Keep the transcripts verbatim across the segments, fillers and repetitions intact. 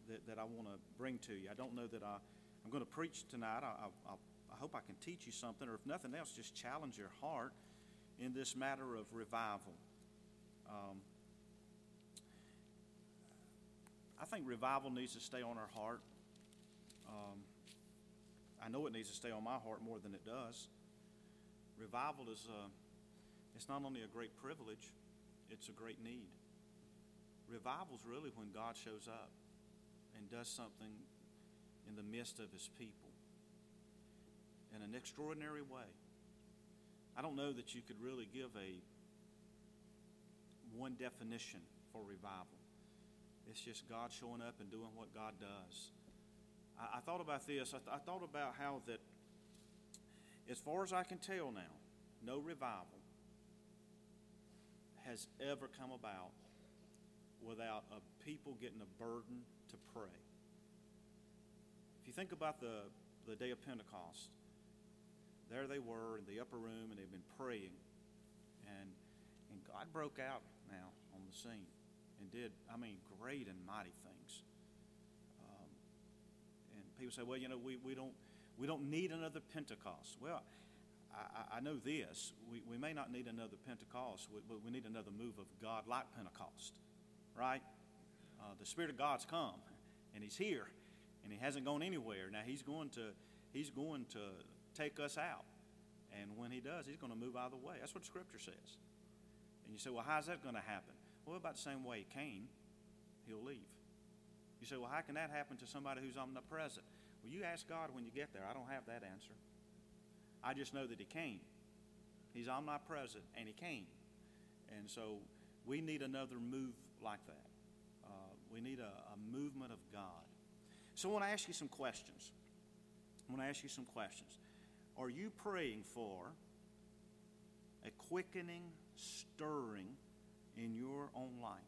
that, that I want to bring to you. I don't know that I, I'm going to preach tonight. I, I, I hope I can teach you something, or if nothing else, just challenge your heart in this matter of revival. Um, I think revival needs to stay on our heart. Um, I know it needs to stay on my heart more than it does. Revival is uh, it's not only a great privilege, it's a great need. Revival is really when God shows up and does something in the midst of his people in an extraordinary way. I don't know that you could really give a one definition for revival. It's just God showing up and doing what God does. I, I thought about this. I, th- I thought about how that, as far as I can tell now, no revival has ever come about without a people getting a burden to pray. If you think about the, the day of Pentecost, there they were in the upper room and they've been praying, and and God broke out now on the scene and did, I mean, great and mighty things. Um, and people say, well, you know, we, we don't we don't need another Pentecost. Well, I, I know this. We, we may not need another Pentecost, but we need another move of God like Pentecost, right? Uh, the Spirit of God's come, and He's here, and He hasn't gone anywhere. Now He's going to He's going to take us out, and when He does, He's going to move out of the way. That's what Scripture says. And you say, well, how's that going to happen? Well, about the same way He came, He'll leave. You say, well, how can that happen to somebody who's omnipresent? Well, you ask God when you get there. I don't have that answer. I just know that He came. He's omnipresent, and He came. And so we need another move like that. Uh, we need a, a movement of God. So I want to ask you some questions. I want to ask you some questions. Are you praying for a quickening, stirring in your own life?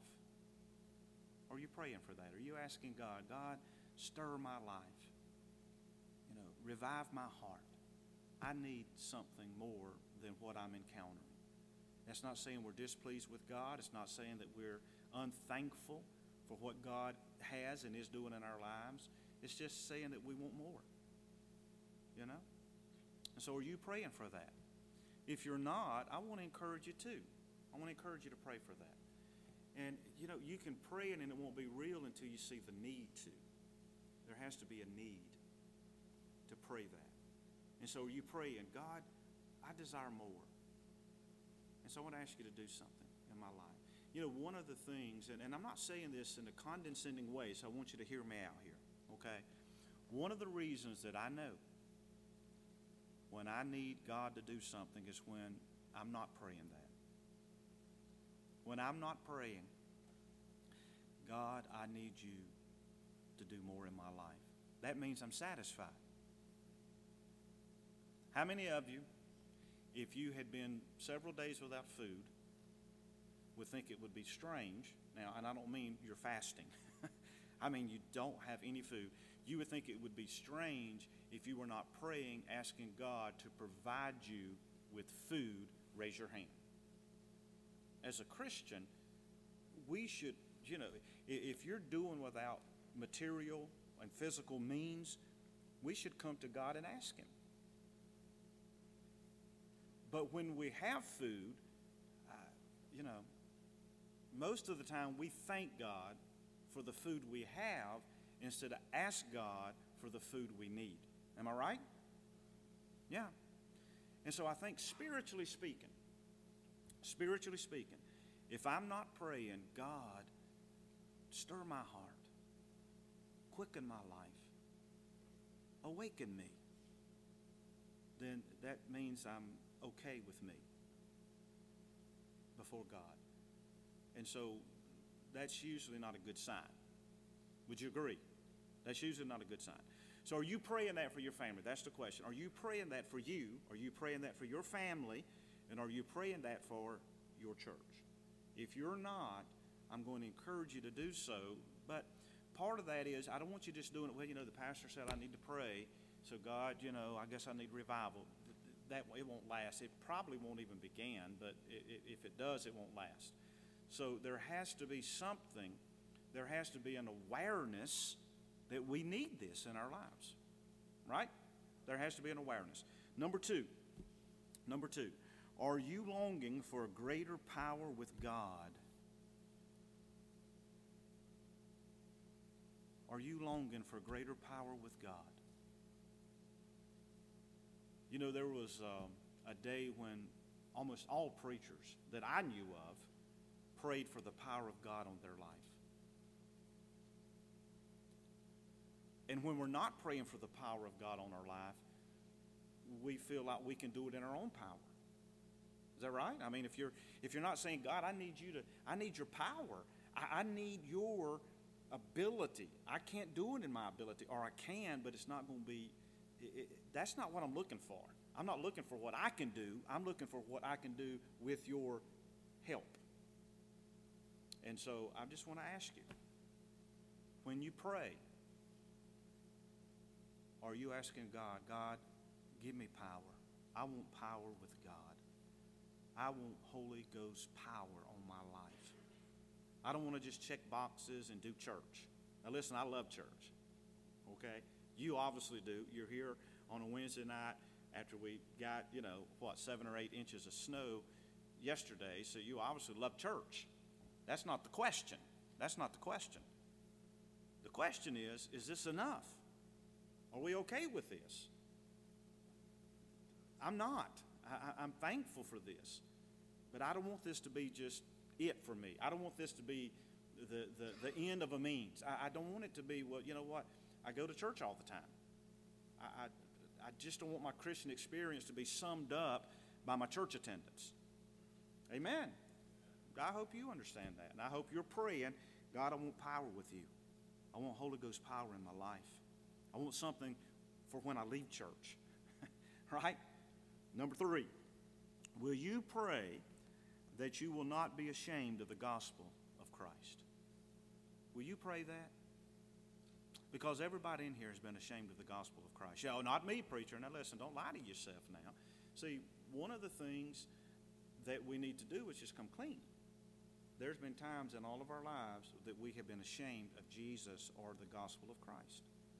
Are you praying for that? Are you asking God, God, stir my life? You know, revive my heart. I need something more than what I'm encountering. That's not saying we're displeased with God. It's not saying that we're unthankful for what God has and is doing in our lives. It's just saying that we want more. You know? And so are you praying for that? If you're not, I want to encourage you too. I want to encourage you to pray for that. And, you know, you can pray it and it won't be real until you see the need to. There has to be a need to pray that. And so are you praying, God, I desire more. And so I want to ask you to do something in my life. You know, one of the things, and, and I'm not saying this in a condescending way, so I want you to hear me out here, okay? One of the reasons that I know when I need God to do something is when I'm not praying that. When I'm not praying, God, I need you to do more in my life. That means I'm satisfied. How many of you, if you had been several days without food, would think it would be strange? Now, and I don't mean you're fasting. I mean you don't have any food. You would think it would be strange if you were not praying, asking God to provide you with food. Raise your hand. As a Christian, we should, you know, if you're doing without material and physical means, we should come to God and ask Him. But when we have food, uh, you know, most of the time we thank God for the food we have instead of ask God for the food we need. Am I right? Yeah. And so I think spiritually speaking, spiritually speaking, if I'm not praying, God, stir my heart, quicken my life, awaken me, then that means I'm okay with me before God. And so that's usually not a good sign. Would you agree? That's usually not a good sign. So are you praying that for your family? That's the question. Are you praying that for you? Are you praying that for your family? And are you praying that for your church? If you're not, I'm going to encourage you to do so. But part of that is I don't want you just doing it, well, you know, the pastor said I need to pray. So God, you know, I guess I need revival. That it won't last. It probably won't even begin, but if it does, it won't last. So there has to be something. There has to be an awareness that we need this in our lives, right? There has to be an awareness. Number two, number two, are you longing for a greater power with God? Are you longing for greater power with God? You know, there was um, a day when almost all preachers that I knew of prayed for the power of God on their life. And when we're not praying for the power of God on our life, we feel like we can do it in our own power. Is that right? I mean, if you're if you're not saying, God, I need you to, I need your power. I, I need your ability. I can't do it in my ability, or I can, but it's not going to be, it, it, that's not what I'm looking for. I'm not looking for what I can do. I'm looking for what I can do with your help. And so I just want to ask you, when you pray, are you asking God, God, give me power. I want power with God. I want Holy Ghost power on my life. I don't want to just check boxes and do church. Now listen, I love church, okay? You obviously do. You're here on a Wednesday night after we got, you know, what, seven or eight inches of snow yesterday, so you obviously love church. That's not the question. That's not the question. The question is, is this enough? Are we okay with this? I'm not. I, I'm thankful for this. But I don't want this to be just it for me. I don't want this to be the, the, the end of a means. I, I don't want it to be, well, you know what, I go to church all the time. I, I, I just don't want my Christian experience to be summed up by my church attendance. Amen. I hope you understand that. And I hope you're praying, God, I want power with you. I want Holy Ghost power in my life. I want something for when I leave church. Right? Number three, will you pray that you will not be ashamed of the gospel of Christ? Will you pray that? Because everybody in here has been ashamed of the gospel of Christ. Yeah, oh, not me, preacher. Now listen, don't lie to yourself now. See, one of the things that we need to do is just come clean. There's been times in all of our lives that we have been ashamed of Jesus or the gospel of Christ.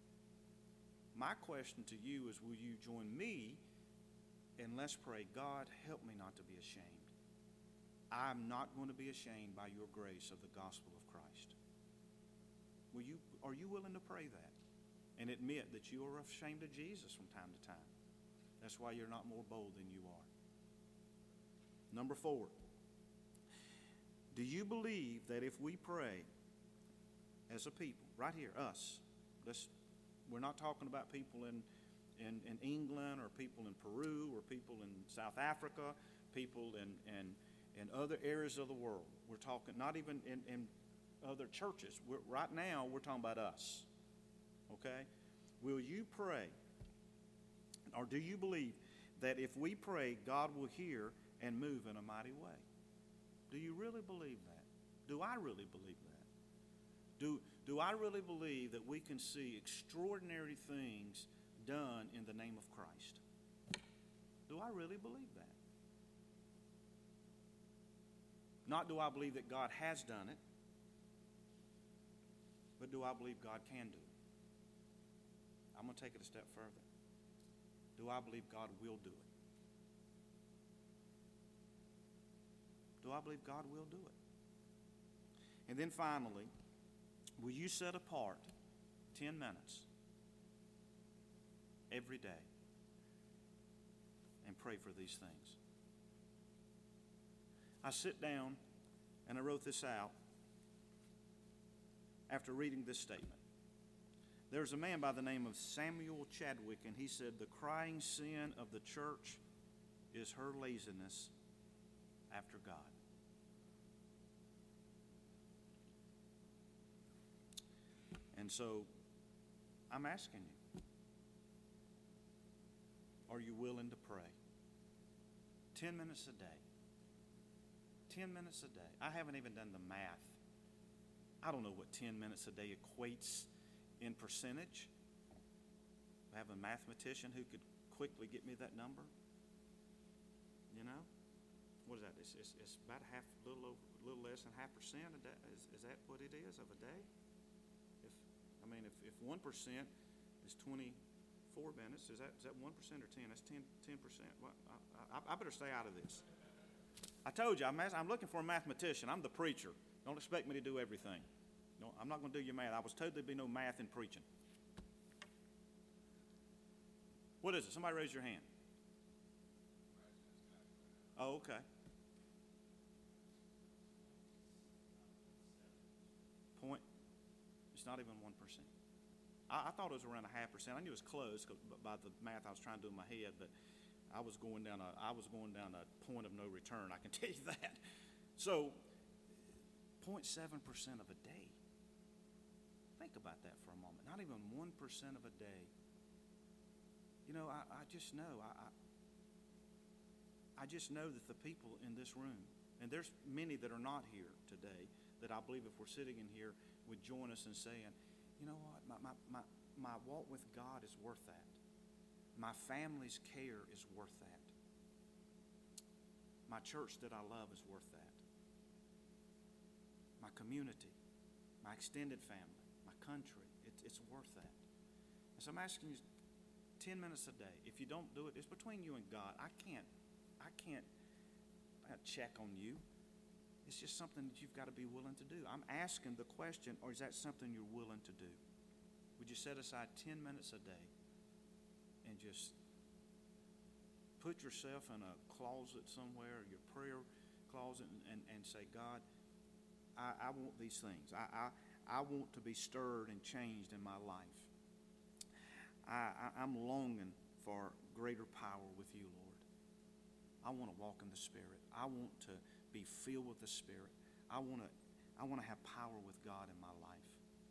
My question to you is, will you join me and let's pray, God, help me not to be ashamed. I'm not going to be ashamed by your grace of the gospel of Christ. Will you, are you willing to pray that and admit that you are ashamed of Jesus from time to time? That's why you're not more bold than you are. Number four, do you believe that if we pray as a people, right here, us, let's, we're not talking about people in In, in England or people in Peru or people in South Africa, people in, in, in other areas of the world. We're talking not even in, in other churches. We're, right now, we're talking about us. Okay? Will you pray, or do you believe that if we pray, God will hear and move in a mighty way? Do you really believe that? Do I really believe that? Do, do I really believe that we can see extraordinary things done in the name of Christ? Do I really believe that? Not do I believe that God has done it, but do I believe God can do it? I'm going to take it a step further. Do I believe God will do it? Do I believe God will do it? And then finally, will you set apart ten minutes every day and pray for these things? I sit down and I wrote this out after reading this statement. There's a man by the name of Samuel Chadwick, and he said, the crying sin of the church is her laziness after God. And so I'm asking you, are you willing to pray? Ten minutes a day. Ten minutes a day. I haven't even done the math. I don't know what ten minutes a day equates in percentage. I have a mathematician who could quickly get me that number. You know? What is that? It's, it's, it's about half, a little over, a little less than half percent a day. Is, is that what it is of a day? If I mean, if, if one percent is twenty-four minutes, is that is that one percent or ten? That's ten percent. Well, I, I, I better stay out of this. I told you, I'm, I'm looking for a mathematician. I'm the preacher. Don't expect me to do everything. No, I'm not going to do your math. I was told there'd be no math in preaching. What is it? Somebody raise your hand. Oh, okay. Point. It's not even one percent. I, I thought it was around a half percent. I knew it was close by the math I was trying to do in my head, but I was going down a I was going down a point of no return. I can tell you that. So, zero point seven percent of a day. Think about that for a moment. Not even one percent of a day. You know, I, I just know I, I I just know that the people in this room, and there's many that are not here today, that I believe if we're sitting in here would join us in saying, you know what, my, my, my, my walk with God is worth that. My family's care is worth that. My church that I love is worth that. My community, my extended family, my country, it, it's worth that. And so I'm asking you ten minutes a day. If you don't do it, it's between you and God. I can't, I can't, I can't check on you. It's just something that you've got to be willing to do. I'm asking the question, or is that something you're willing to do? Would you set aside ten minutes a day and just put yourself in a closet somewhere, your prayer closet, and, and, and say, God, I, I want these things. I, I, I want to be stirred and changed in my life. I, I, I'm longing for greater power with you, Lord. I want to walk in the Spirit. I want to be filled with the Spirit. I want to I want to have power with God in my life.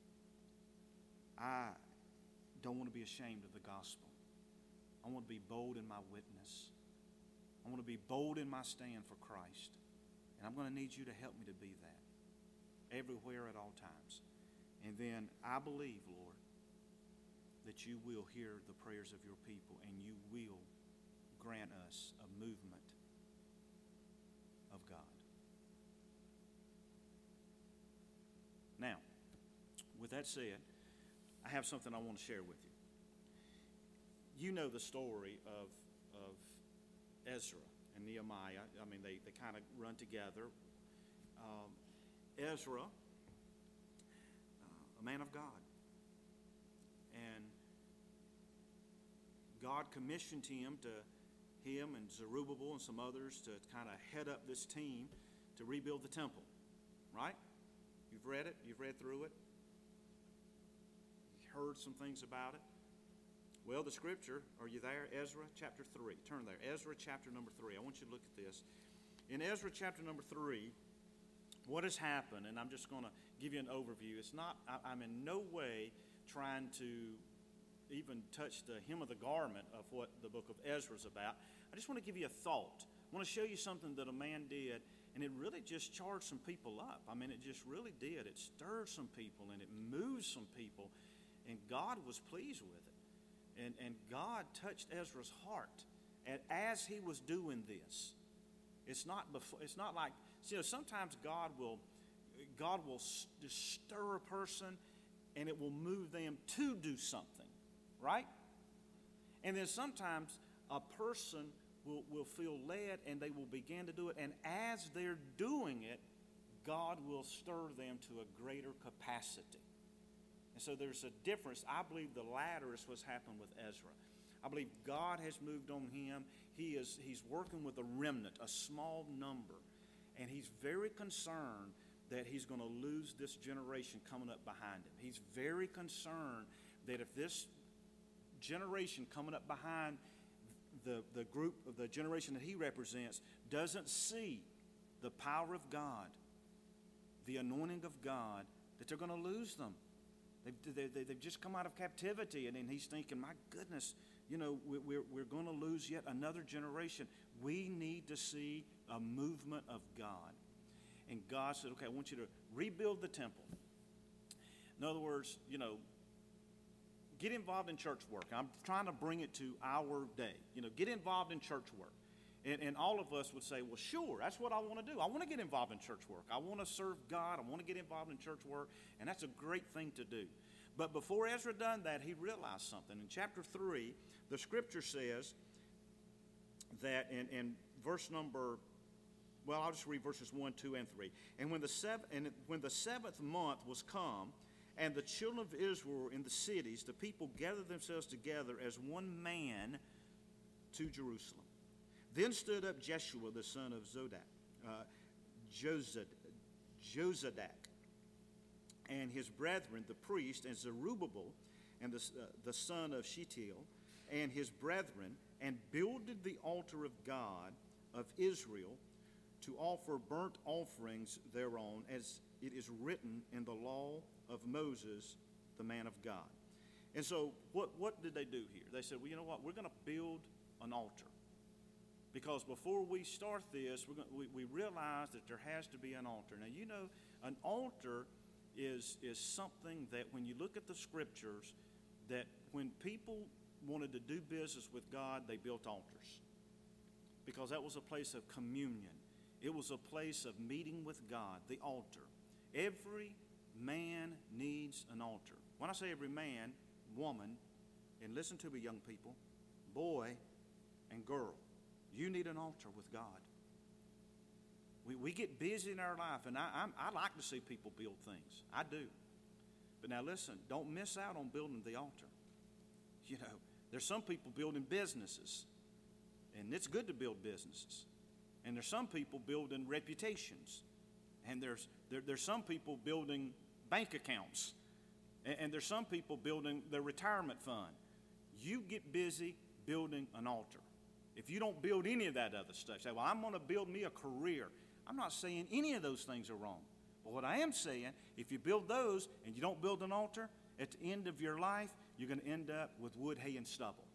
I don't want to be ashamed of the gospel. I want to be bold in my witness. I want to be bold in my stand for Christ. And I'm going to need you to help me to be that everywhere at all times. And then I believe, Lord, that you will hear the prayers of your people and you will grant us a movement of God. Now, with that said, I have something I want to share with you. You know the story of, of Ezra and Nehemiah. I mean, they, they kind of run together. Um, Ezra, uh, a man of God. And God commissioned him to him and Zerubbabel and some others to kind of head up this team to rebuild the temple. Right? You've read it. You've read through it. You've heard some things about it. Well, the scripture, are you there? Ezra chapter three. Turn there. Ezra chapter number three. I want you to look at this. In Ezra chapter number three, what has happened, and I'm just going to give you an overview. It's not, I, I'm in no way trying to even touch the hem of the garment of what the book of Ezra is about. I just want to give you a thought. I want to show you something that a man did, and it really just charged some people up. I mean, it just really did. It stirred some people, and it moved some people, and God was pleased with it. And, and God touched Ezra's heart. And as he was doing this, it's not before, it's not like, you know, sometimes God will, God will just stir a person and it will move them to do something, right? And then sometimes a person will, will feel led and they will begin to do it. And as they're doing it, God will stir them to a greater capacity. And so there's a difference. I believe the latter is what's happened with Ezra. I believe God has moved on him. He is he's working with a remnant, a small number. And he's very concerned that he's going to lose this generation coming up behind him. He's very concerned that if this generation coming up behind the, the group, of the generation that he represents, doesn't see the power of God, the anointing of God, that they're going to lose them. They've, they, they've just come out of captivity, and then he's thinking, my goodness, you know, we're, we're going to lose yet another generation. We need to see a movement of God. And God said, okay, I want you to rebuild the temple. In other words, you know, get involved in church work. I'm trying to bring it to our day. You know, get involved in church work. And, and all of us would say, well, sure, that's what I want to do. I want to get involved in church work. I want to serve God. I want to get involved in church work. And that's a great thing to do. But before Ezra done that, he realized something. In chapter three, the scripture says that in, in verse number, well, I'll just read verses one, two, and three. And when the seventh, and when the seventh month was come, and the children of Israel were in the cities, the people gathered themselves together as one man to Jerusalem. Then stood up Jeshua the son of Zodak, uh, Josad, Josadak, and his brethren, the priest, and Zerubbabel, and the, uh, the son of Shealtiel, and his brethren, and builded the altar of God of Israel to offer burnt offerings thereon, as it is written in the law of Moses, the man of God. And so what, what did they do here? They said, well, you know what? We're going to build an altar. Because before we start this, we're going, we, we realize that there has to be an altar. Now, you know, an altar is, is something that when you look at the scriptures, that when people wanted to do business with God, they built altars. Because that was a place of communion. It was a place of meeting with God, the altar. Every man needs an altar. When I say every man, woman, and listen to me, young people, boy and girl, you need an altar with God. We, we get busy in our life, and I, I'm, I like to see people build things. I do. But now listen, don't miss out on building the altar. You know, there's some people building businesses, and it's good to build businesses. And there's some people building reputations. And there's there, there's some people building bank accounts. And, and there's some people building their retirement fund. You get busy building an altar. If you don't build any of that other stuff, say, well, I'm going to build me a career. I'm not saying any of those things are wrong. But what I am saying, if you build those and you don't build an altar, at the end of your life, you're going to end up with wood, hay, and stubble.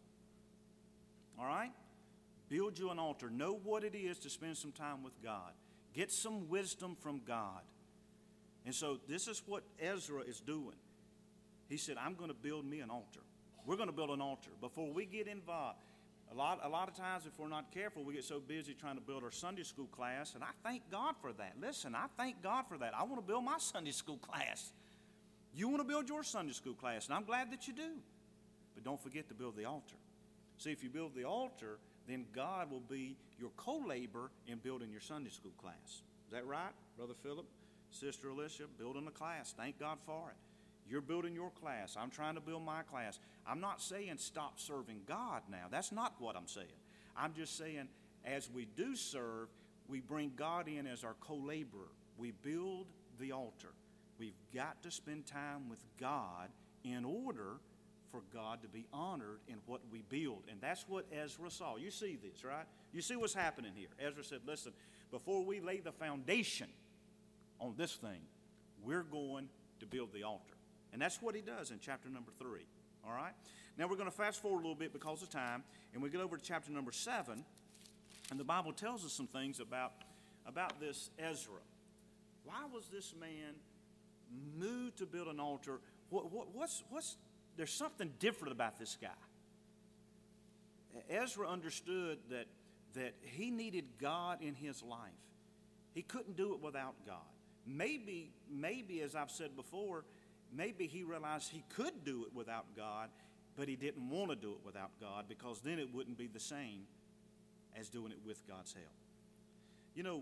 All right? Build you an altar. Know what it is to spend some time with God. Get some wisdom from God. And so this is what Ezra is doing. He said, I'm going to build me an altar. We're going to build an altar. Before we get involved, a lot, a lot of times if we're not careful, we get so busy trying to build our Sunday school class, and I thank God for that. Listen, I thank God for that. I want to build my Sunday school class. You want to build your Sunday school class, and I'm glad that you do. But don't forget to build the altar. See, if you build the altar, then God will be your co-laborer in building your Sunday school class. Is that right, Brother Philip? Sister Alicia, building a class. Thank God for it. You're building your class. I'm trying to build my class. I'm not saying stop serving God now. That's not what I'm saying. I'm just saying as we do serve, we bring God in as our co-laborer. We build the altar. We've got to spend time with God in order for God to be honored in what we build. And that's what Ezra saw. You see this, right? You see what's happening here. Ezra said, listen, before we lay the foundation on this thing, we're going to build the altar. And that's what he does in chapter number three. All right? Now we're going to fast forward a little bit because of time, and we get over to chapter number seven, and the Bible tells us some things about, about this Ezra. Why was this man moved to build an altar? What, what, what's, what's, there's something different about this guy. Ezra understood that, that he needed God in his life. He couldn't do it without God. Maybe, maybe, as I've said before, maybe he realized he could do it without God, but he didn't want to do it without God because then it wouldn't be the same as doing it with God's help. You know,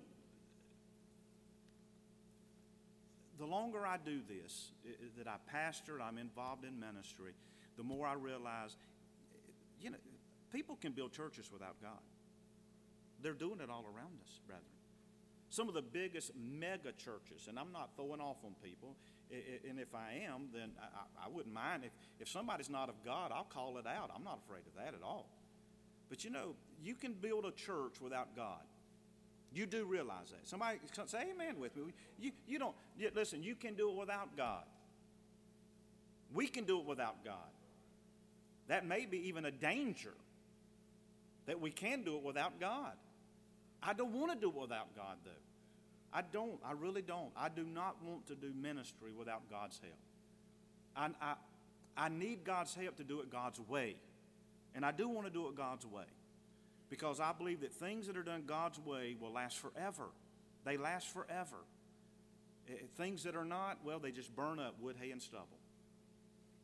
the longer I do this, that I pastor, I'm involved in ministry, the more I realize, you know, people can build churches without God. They're doing it all around us, brethren. Some of the biggest mega churches, and I'm not throwing off on people, and if I am, then I, I wouldn't mind. If, if somebody's not of God, I'll call it out. I'm not afraid of that at all. But you know, you can build a church without God. You do realize that. Somebody say amen with me. You, you don't, you, listen, you can do it without God. We can do it without God. That may be even a danger that we can do it without God. I don't want to do it without God, though. I don't. I really don't. I do not want to do ministry without God's help. I, I, I need God's help to do it God's way. And I do want to do it God's way. Because I believe that things that are done God's way will last forever. They last forever. Things that are not, well, they just burn up, wood, hay, and stubble.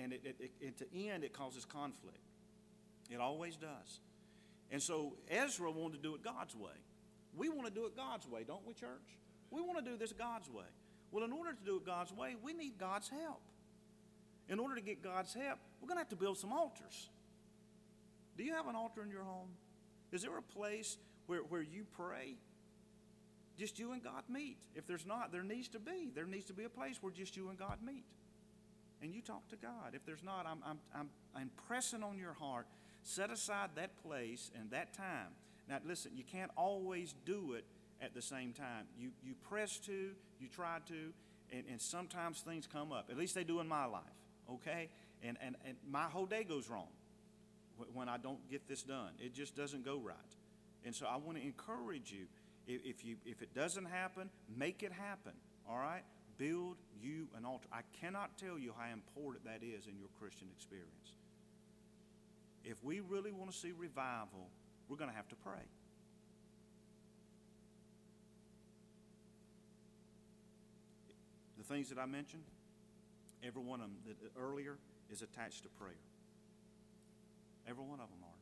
and it, it, it, at the end, it causes conflict. It always does. And so Ezra wanted to do it God's way. We want to do it God's way, don't we, church? We want to do this God's way. Well, in order to do it God's way, we need God's help. In order to get God's help, we're going to have to build some altars. Do you have an altar in your home? Is there a place where, where you pray? Just you and God meet. If there's not, there needs to be. There needs to be a place where just you and God meet. And you talk to God. If there's not, I'm, I'm, I'm, I'm pressing on your heart, set aside that place and that time. Now, listen, you can't always do it at the same time. You, you press to, you try to, and, and sometimes things come up. At least they do in my life, okay? And, and, and my whole day goes wrong when I don't get this done. It just doesn't go right. And so I want to encourage you, if, if you, if it doesn't happen, make it happen, all right? Build you an altar. I cannot tell you how important that is in your Christian experience. If we really want to see revival, we're going to have to pray. The things that I mentioned, every one of them that earlier is attached to prayer. Every one of them are.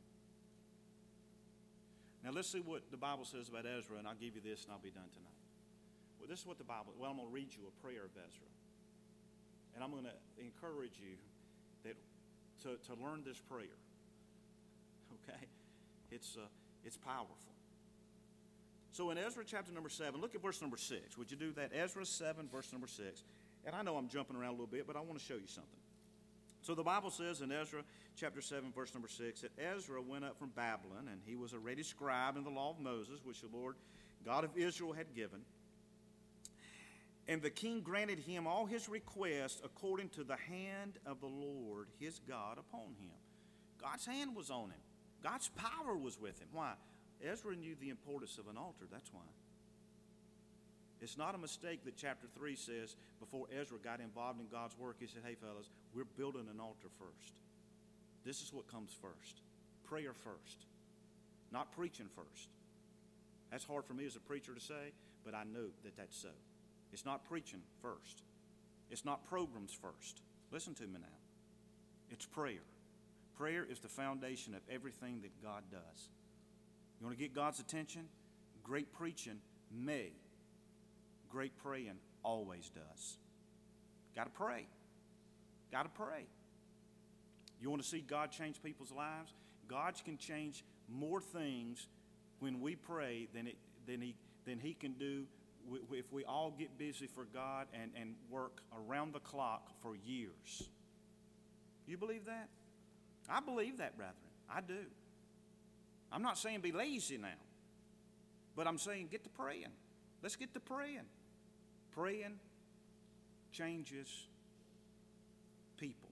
Now let's see what the Bible says about Ezra, and I'll give you this and I'll be done tonight. Well, this is what the Bible, well, I'm going to read you a prayer of Ezra. And I'm going to encourage you that to, to learn this prayer. Okay? It's, uh, it's powerful. So in Ezra chapter number seven, look at verse number six. Would you do that? Ezra seven, verse number six. And I know I'm jumping around a little bit, but I want to show you something. So the Bible says in Ezra chapter seven, verse number six, that Ezra went up from Babylon, and he was a ready scribe in the law of Moses, which the Lord God of Israel had given. And the king granted him all his requests according to the hand of the Lord his God upon him. God's hand was on him. God's power was with him. Why? Ezra knew the importance of an altar. That's why. It's not a mistake that chapter three says before Ezra got involved in God's work, he said, hey, fellas, we're building an altar first. This is what comes first. Prayer first. Not preaching first. That's hard for me as a preacher to say, but I know that that's so. It's not preaching first. It's not programs first. Listen to me now. It's prayer. Prayer is the foundation of everything that God does. You want to get God's attention? Great preaching may. Great praying always does. Got to pray. Got to pray. You want to see God change people's lives? God can change more things when we pray than, it, than, he, than he can do if we all get busy for God and, and work around the clock for years. You believe that? I believe that, brethren. I do. I'm not saying be lazy now, but I'm saying get to praying. Let's get to praying. Praying changes people.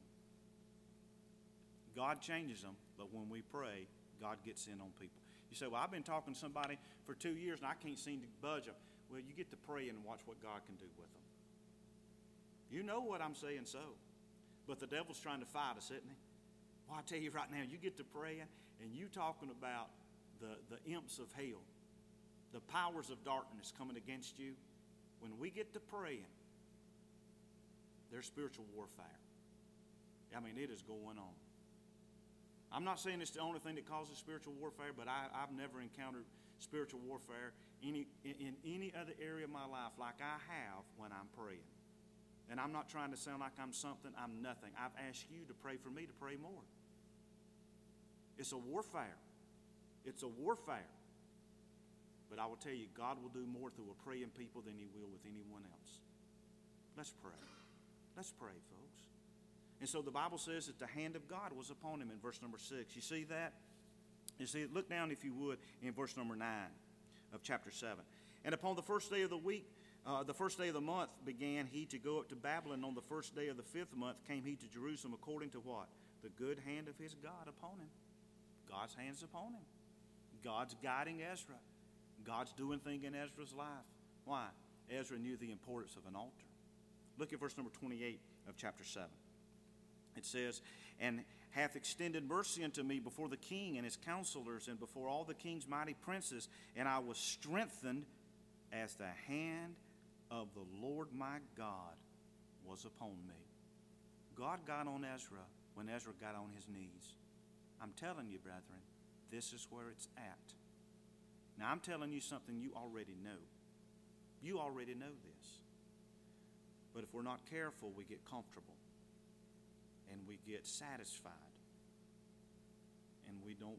God changes them, but when we pray, God gets in on people. You say, well, I've been talking to somebody for two years and I can't seem to budge them. Well, you get to praying and watch what God can do with them. You know what I'm saying so. But the devil's trying to fight us, isn't he? Well, I tell you right now, you get to praying and you talking about the, the imps of hell, the powers of darkness coming against you. When we get to praying, there's spiritual warfare. I mean, it is going on. I'm not saying it's the only thing that causes spiritual warfare, but I, I've never encountered spiritual warfare any, in, in any other area of my life like I have when I'm praying. And I'm not trying to sound like I'm something, I'm nothing. I've asked you to pray for me to pray more. It's a warfare. It's a warfare. But I will tell you, God will do more through a praying people than he will with anyone else. Let's pray. Let's pray, folks. And so the Bible says that the hand of God was upon him in verse number six. You see that? You see it? Look down, if you would, in verse number nine of chapter seven. And upon the first day of the week, uh, the first day of the month began he to go up to Babylon. On the first day of the fifth month came he to Jerusalem according to what? The good hand of his God upon him. God's hand's upon him. God's guiding Ezra. God's doing things in Ezra's life. Why? Ezra knew the importance of an altar. Look at verse number twenty-eight of chapter seven. It says, and hath extended mercy unto me before the king and his counselors and before all the king's mighty princes, and I was strengthened as the hand of the Lord my God was upon me. God got on Ezra when Ezra got on his knees. I'm telling you, brethren, this is where it's at. Now, I'm telling you something you already know. You already know this. But if we're not careful, we get comfortable. And we get satisfied. And we don't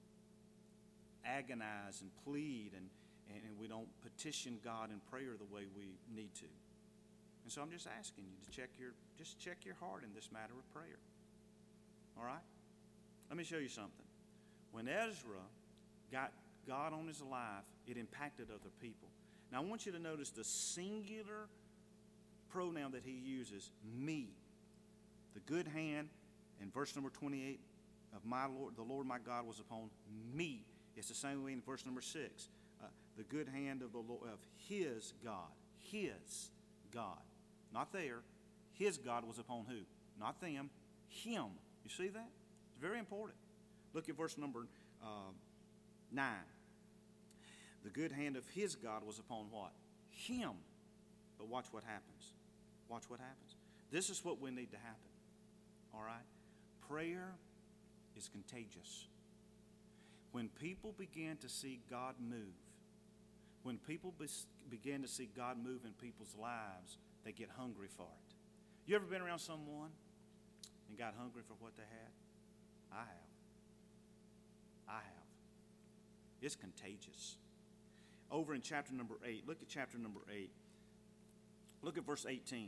agonize and plead, and, and, and we don't petition God in prayer the way we need to. And so I'm just asking you to check your, just check your heart in this matter of prayer. All right? Let me show you something. When Ezra got God on his life, it impacted other people. Now I want you to notice the singular pronoun that he uses, me. The good hand in verse number twenty-eight of my Lord, the Lord my God was upon me. It's the same way in verse number six. Uh, the good hand of the Lord, of his God. His God. Not there. His God was upon who? Not them. Him. You see that? It's very important. Look at verse number uh, nine. The good hand of his God was upon what? Him. But watch what happens. Watch what happens. This is what we need to happen. All right? Prayer is contagious. When people begin to see God move, when people be, begin to see God move in people's lives, they get hungry for it. You ever been around someone and got hungry for what they had? I have. I have. It's contagious. Over in chapter number eight, look at chapter number eight. Look at verse eighteen.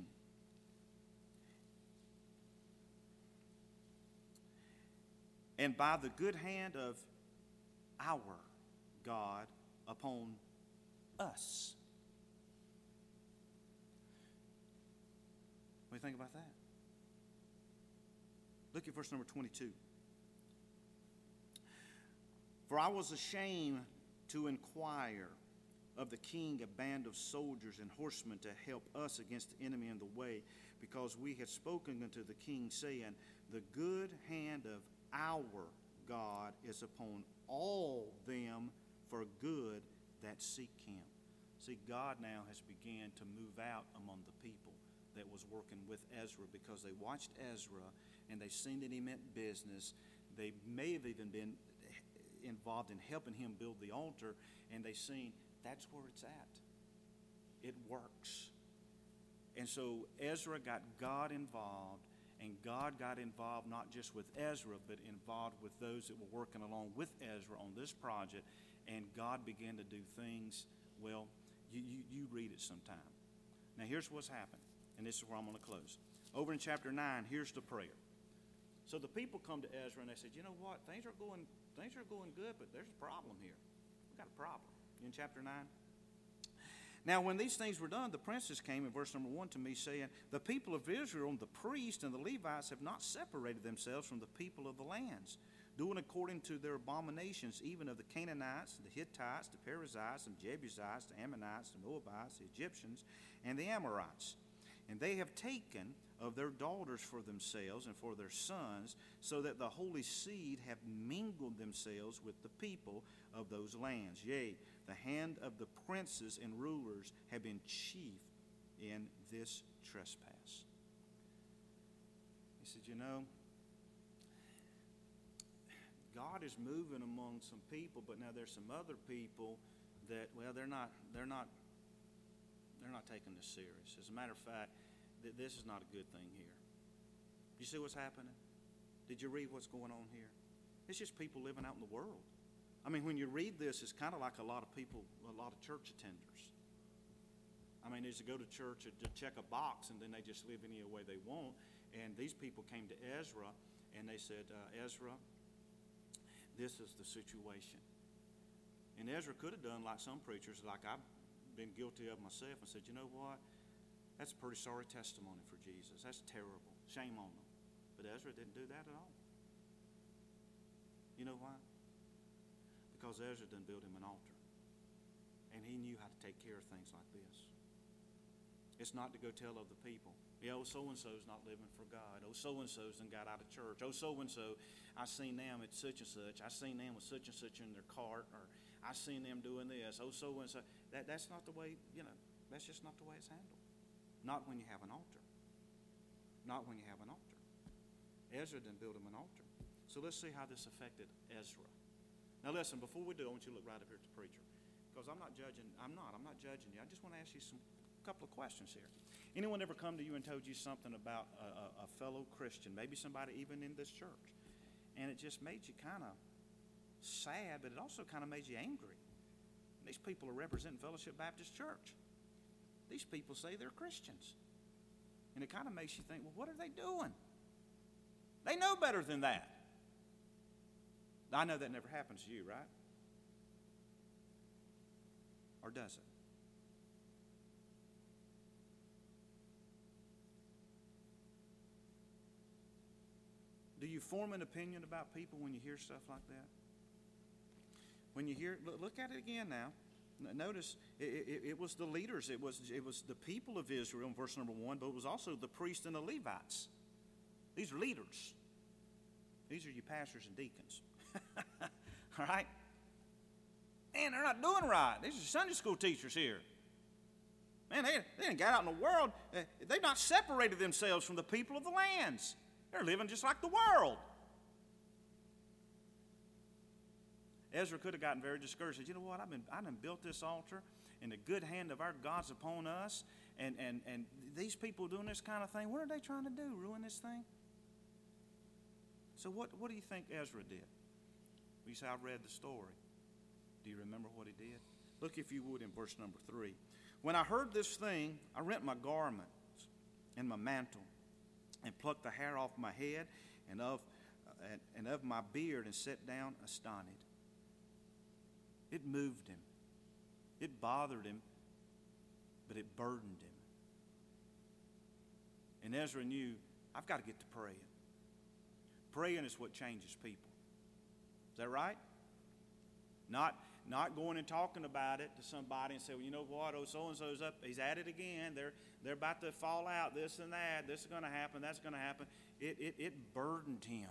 And by the good hand of our God upon us. What do you think about that? Look at verse number twenty-two. For I was ashamed to inquire of the king a band of soldiers and horsemen to help us against the enemy in the way, because we had spoken unto the king, saying, the good hand of our God is upon all them for good that seek him. See, God now has begun to move out among the people that was working with Ezra, because they watched Ezra and they seen that he meant business. They may have even been involved in helping him build the altar, and they seen that's where it's at. It works. And so Ezra got God involved, and God got involved not just with Ezra, but involved with those that were working along with Ezra on this project, and God began to do things, well, you, you, you read it sometime. Now here's what's happened, and this is where I'm going to close. Over in chapter nine, here's the prayer. So the people come to Ezra and they said, you know what, things are going things are going good, but there's a problem here. We've got a problem. In chapter nine. Now when these things were done, the princes came in verse number one to me, saying, the people of Israel, the priests and the Levites, have not separated themselves from the people of the lands, doing according to their abominations, even of the Canaanites, the Hittites, the Perizzites, and Jebusites, the Ammonites, the Moabites, the Egyptians, and the Amorites. And they have taken of their daughters for themselves and for their sons, so that the holy seed have mingled themselves with the people of those lands. Yea, the hand of the princes and rulers have been chief in this trespass. He said, you know, God is moving among some people, but now there's some other people that, well, they're not, they're not, they're not taking this serious. As a matter of fact, th- this is not a good thing here. You see what's happening? Did you read what's going on here? It's just people living out in the world. I mean, when you read this, it's kind of like a lot of people, a lot of church attenders. I mean, they just go to church to check a box, and then they just live any way they want. And these people came to Ezra, and they said, uh, Ezra, this is the situation. And Ezra could have done like some preachers, like I've been guilty of myself, and said, you know what? That's a pretty sorry testimony for Jesus. That's terrible. Shame on them. But Ezra didn't do that at all. You know why? Because Ezra done built him an altar. And he knew how to take care of things like this. It's not to go tell other people, yeah, oh, so-and-so's not living for God. Oh, so-and-so's done got out of church. Oh, so-and-so, I seen them at such and such. I seen them with such and such in their cart. Or I seen them doing this. Oh, so-and-so. That, that's not the way, you know, that's just not the way it's handled. Not when you have an altar. Not when you have an altar. Ezra didn't build him an altar. So let's see how this affected Ezra. Now listen, before we do, I want you to look right up here at the preacher. Because I'm not judging, I'm not, I'm not judging you. I just want to ask you some couple of questions here. Anyone ever come to you and told you something about a, a, a fellow Christian, maybe somebody even in this church, and it just made you kind of sad, but it also kind of made you angry? These people are representing Fellowship Baptist Church. These people say they're Christians. And it kind of makes you think, well, what are they doing? They know better than that. I know that never happens to you, right? Or does it? Do you form an opinion about people when you hear stuff like that? When you hear, look at it again now. Notice it, it, it was the leaders, it was, it was the people of Israel in verse number one, but it was also the priests and the Levites. These are leaders. These are your pastors and deacons. All right? Man, they're not doing right. These are Sunday school teachers here. Man, they, they didn't get out in the world. They've not separated themselves from the people of the lands. They're living just like the world. Ezra could have gotten very discouraged. He said, you know what, I've been I done built this altar, and the good hand of our God's upon us, and, and, and these people doing this kind of thing, what are they trying to do, ruin this thing? So what, what do you think Ezra did? You say, I've read the story. Do you remember what he did? Look, if you would, in verse number three. When I heard this thing, I rent my garments and my mantle, and plucked the hair off my head and of, uh, and of my beard, and sat down astonished. It moved him. It bothered him, but it burdened him. And Ezra knew, I've got to get to praying. Praying is what changes people. Is that right? Not, not going and talking about it to somebody and say, well, you know what, oh, so-and-so's up, he's at it again. They're, they're about to fall out, this and that. This is going to happen, that's going to happen. It, it, it burdened him.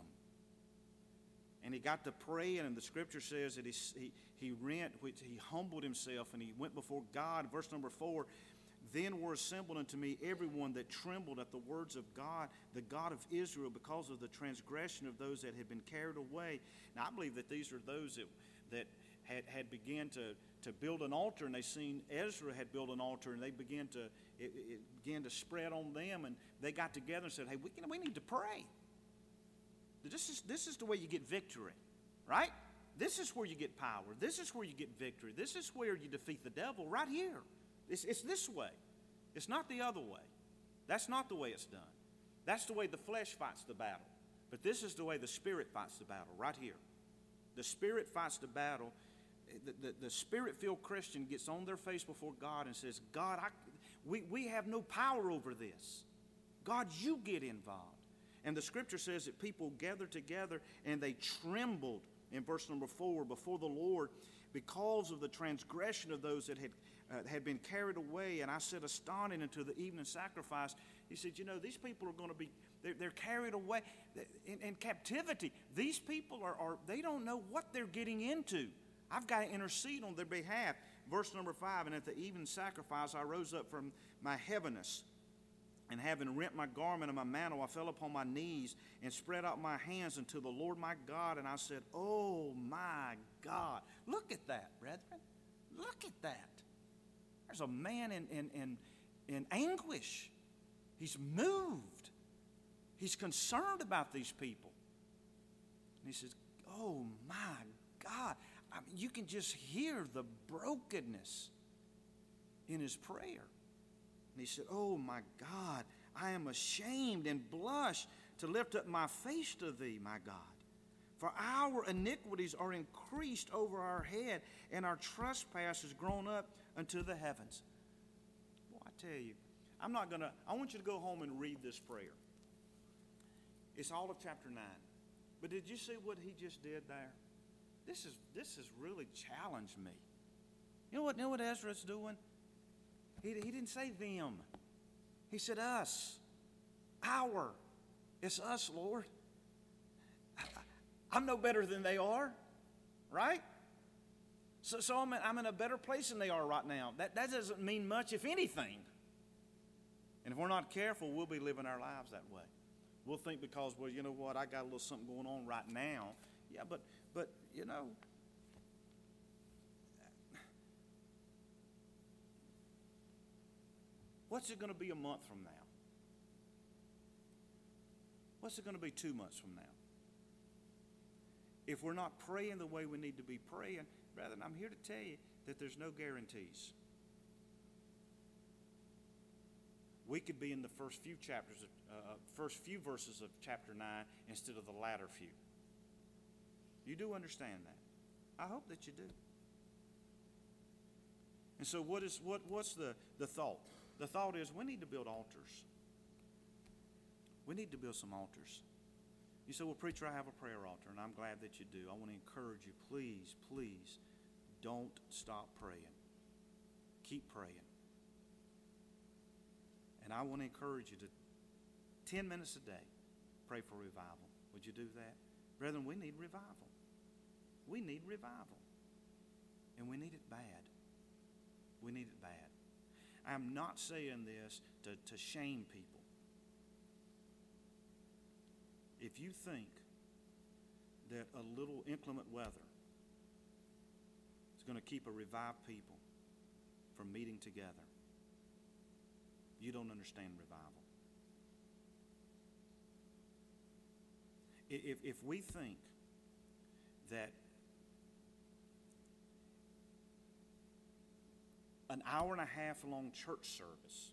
And he got to praying, and the scripture says that he, he, he rent, he humbled himself, and he went before God. Verse number four, then were assembled unto me everyone that trembled at the words of God, the God of Israel, because of the transgression of those that had been carried away. Now, I believe that these are those that, that had, had began to, to build an altar, and they seen Ezra had built an altar, and they began to, it, it began to spread on them, and they got together and said, hey, we, we need to pray. This is, this is the way you get victory, right? This is where you get power. This is where you get victory. This is where you defeat the devil, right here. It's, it's this way. It's not the other way. That's not the way it's done. That's the way the flesh fights the battle. But this is the way the Spirit fights the battle, right here. The Spirit fights the battle. The, the, the Spirit-filled Christian gets on their face before God and says, God, I, we, we have no power over this. God, you get involved. And the scripture says that people gathered together and they trembled, in verse number four, before the Lord because of the transgression of those that had, uh, had been carried away. And I said, astonished unto the evening sacrifice. He said, you know, these people are going to be, they're, they're carried away in, in captivity. These people are, are, they don't know what they're getting into. I've got to intercede on their behalf. Verse number five, and at the evening sacrifice I rose up from my heaviness, and having rent my garment and my mantle, I fell upon my knees and spread out my hands unto the Lord my God. And I said, oh my God. Look at that, brethren. Look at that. There's a man in, in, in, in anguish. He's moved. He's concerned about these people. And he says, oh my God. I mean, you can just hear the brokenness in his prayer. And he said, oh, my God, I am ashamed and blush to lift up my face to thee, my God. For our iniquities are increased over our head, and our trespasses grown up unto the heavens. Boy, I tell you, I'm not going to, I want you to go home and read this prayer. It's all of chapter nine. But did you see what he just did there? This is, this has really challenged me. You know what, you know what Ezra's doing? He, he didn't say them. He said us. Our. It's us, Lord. I, I'm no better than they are, right? So, so I'm, in, I'm in a better place than they are right now. That, that doesn't mean much, if anything. And if we're not careful, we'll be living our lives that way. We'll think because, well, you know what, I got a little something going on right now. Yeah, but, but you know, what's it going to be a month from now? What's it going to be two months from now? If we're not praying the way we need to be praying, brethren, I'm here to tell you that there's no guarantees. We could be in the first few chapters, of, uh, first few verses of chapter nine instead of the latter few. You do understand that. I hope that you do. And so what is what what's the, the thought? The thought is we need to build altars. We need to build some altars. You say, well, preacher, I have a prayer altar, and I'm glad that you do. I want to encourage you, please, please, don't stop praying. Keep praying. And I want to encourage you to, ten minutes a day, pray for revival. Would you do that? Brethren, we need revival. We need revival. And we need it bad. We need it bad. I'm not saying this to, to shame people. If you think that a little inclement weather is going to keep a revived people from meeting together, you don't understand revival. If, if we think that an hour and a half long church service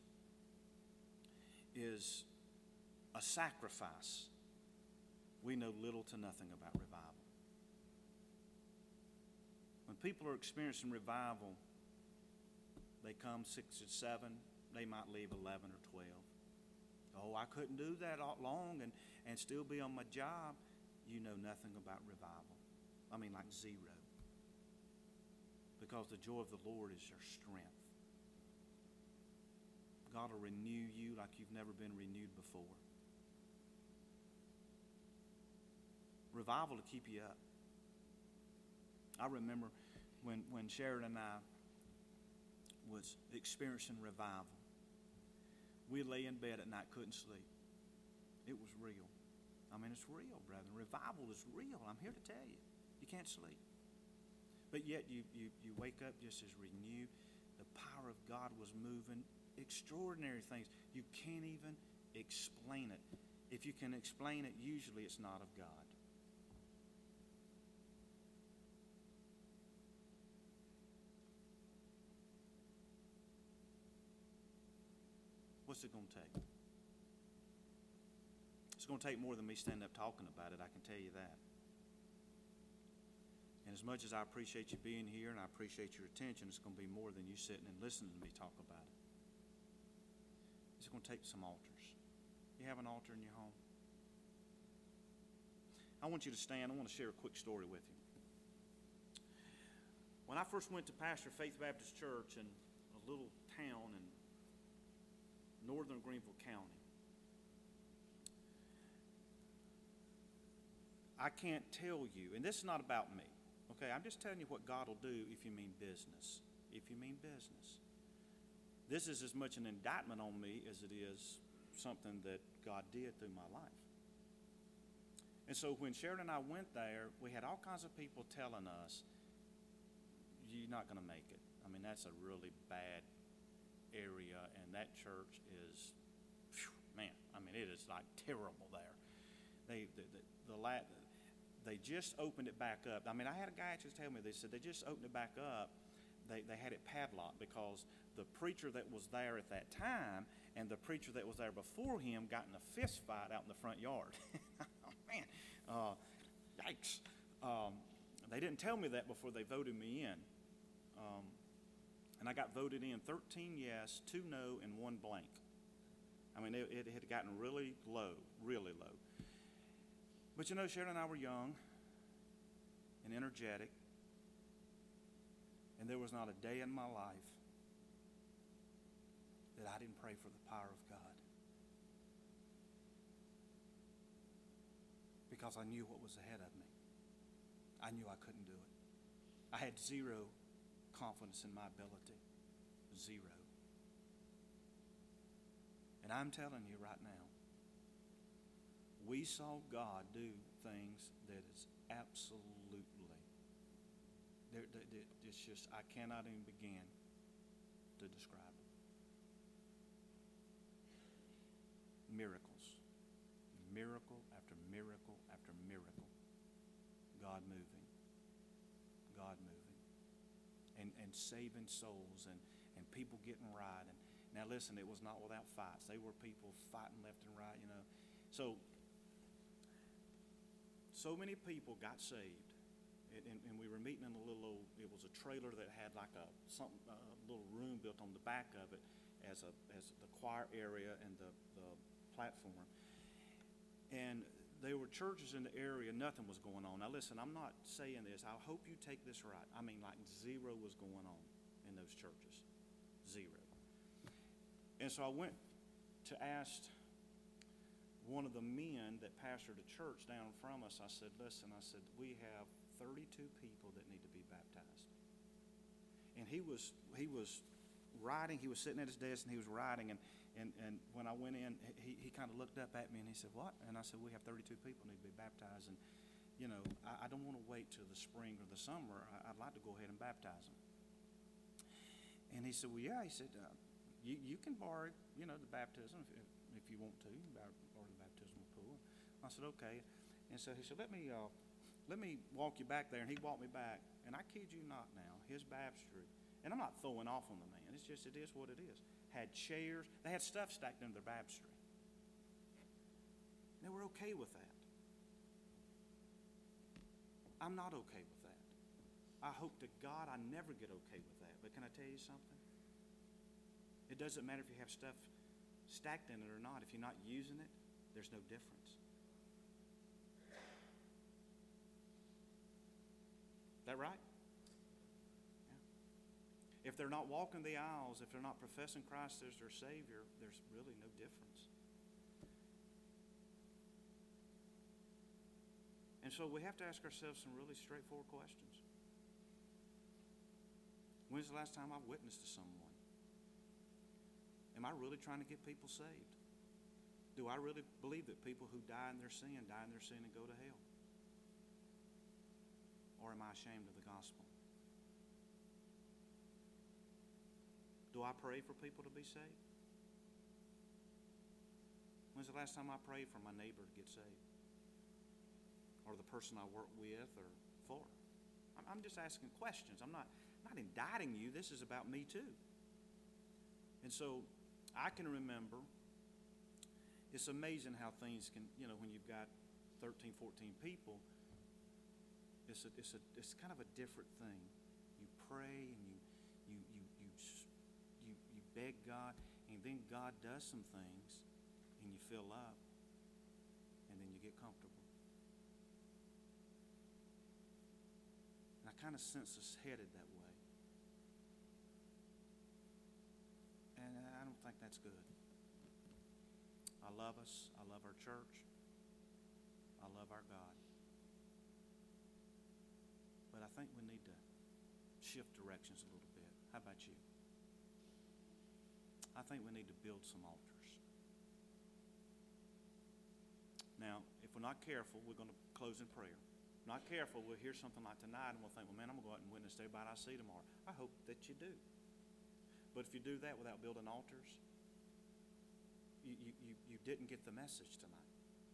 is a sacrifice, we know little to nothing about revival. When people are experiencing revival, they come six or seven, they might leave eleven or twelve. Oh, I couldn't do that all long and, and still be on my job. You know nothing about revival. I mean, like zero. Because the joy of the Lord is your strength. God will renew you like you've never been renewed before. Revival to keep you up. I remember when, when Sharon and I was experiencing revival. We lay in bed at night, couldn't sleep. It was real. I mean, it's real, brethren. Revival is real. I'm here to tell you. You can't sleep. But yet you, you, you wake up just as renewed. The power of God was moving. Extraordinary things. You can't even explain it. If you can explain it, usually it's not of God. What's it going to take? It's going to take more than me standing up talking about it, I can tell you that. And as much as I appreciate you being here and I appreciate your attention, it's going to be more than you sitting and listening to me talk about it. It's going to take some altars. You have an altar in your home? I want you to stand. I want to share a quick story with you. When I first went to pastor Faith Baptist Church in a little town in northern Greenville County, I can't tell you, and this is not about me, okay? I'm just telling you what God will do if you mean business. If you mean business. This is as much an indictment on me as it is something that God did through my life. And so when Sharon and I went there, we had all kinds of people telling us, you're not going to make it. I mean, that's a really bad area, and that church is, whew, man, I mean, it is like terrible there. They, the, the, the la- they just opened it back up. I mean, I had a guy actually tell me, they said they just opened it back up. They, they had it padlocked because the preacher that was there at that time and the preacher that was there before him got in a fist fight out in the front yard. Oh, man, uh, yikes. Um, they didn't tell me that before they voted me in. Um, And I got voted in thirteen yes, two no, and one blank. I mean, it, it had gotten really low, really low. But you know, Sharon and I were young and energetic, and there was not a day in my life that I didn't pray for the power of God. Because I knew what was ahead of me. I knew I couldn't do it. I had zero confidence in my ability. Zero. And I'm telling you right now, we saw God do things that is absolutely, there, there, there- it's just, I cannot even begin to describe it. Miracles. Miracle after miracle after miracle. God moving. God moving. And, and saving souls and, and people getting right. And now listen, it was not without fights. They were people fighting left and right, you know. So, so many people got saved. And, and, and we were meeting in a little old, it was a trailer that had like a something, a little room built on the back of it as a as the choir area and the, the platform. And there were churches in the area, nothing was going on. Now listen, I'm not saying this. I hope you take this right. I mean, like zero was going on in those churches. Zero. And so I went to ask one of the men that pastored a church down from us. I said, listen, I said, we have thirty-two people that need to be baptized. And he was he was writing, he was sitting at his desk and he was writing, and And, and when I went in, he, he kind of looked up at me and he said, what? And I said, we have thirty-two people need to be baptized. And, you know, I, I don't want to wait till the spring or the summer. I, I'd like to go ahead and baptize them. And he said, well, yeah. He said, uh, you, you can borrow, you know, the baptism if, if you want to. You can borrow the baptismal pool. I said, okay. And so he said, let me, uh, let me walk you back there. And he walked me back. And I kid you not now, his baptistry, and I'm not throwing off on the man. It's just, it is what it is. Had chairs. They had stuff stacked under their baptistry. They were okay with that. I'm not okay with that. I hope to God I never get okay with that. But can I tell you something? It doesn't matter if you have stuff stacked in it or not. If you're not using it, there's no difference. Is that right? If they're not walking the aisles, if they're not professing Christ as their Savior, there's really no difference. And so we have to ask ourselves some really straightforward questions. When's the last time I've witnessed to someone? Am I really trying to get people saved? Do I really believe that people who die in their sin, die in their sin and go to hell? Or am I ashamed of the gospel? Do I pray for people to be saved? When's the last time I prayed for my neighbor to get saved? Or the person I work with or for? I'm just asking questions. I'm not, not indicting you. This is about me too. And so I can remember, it's amazing how things can, you know, when you've got thirteen, fourteen people, it's a, it's a, it's kind of a different thing. You pray and you, you, you, you You, you beg God, and then God does some things, and you fill up, and then you get comfortable. And I kind of sense us headed that way. And I don't think that's good. I love us. I love our church. I love our God. But I think we need to shift directions a little bit. How about you? I think we need to build some altars. Now, if we're not careful, we're going to close in prayer. If we're not careful, we'll hear something like tonight and we'll think, well, man, I'm going to go out and witness to everybody I see tomorrow. I hope that you do. But if you do that without building altars, you, you, you, you didn't get the message tonight.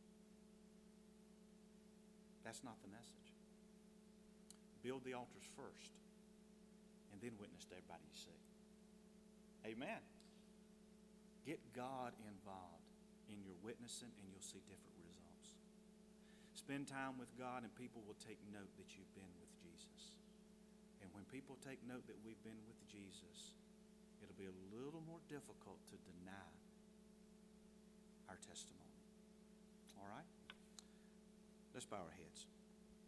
That's not the message. Build the altars first and then witness to everybody you see. Amen. Get God involved in your witnessing and you'll see different results. Spend time with God and people will take note that you've been with Jesus. And when people take note that we've been with Jesus, it'll be a little more difficult to deny our testimony. All right? Let's bow our heads.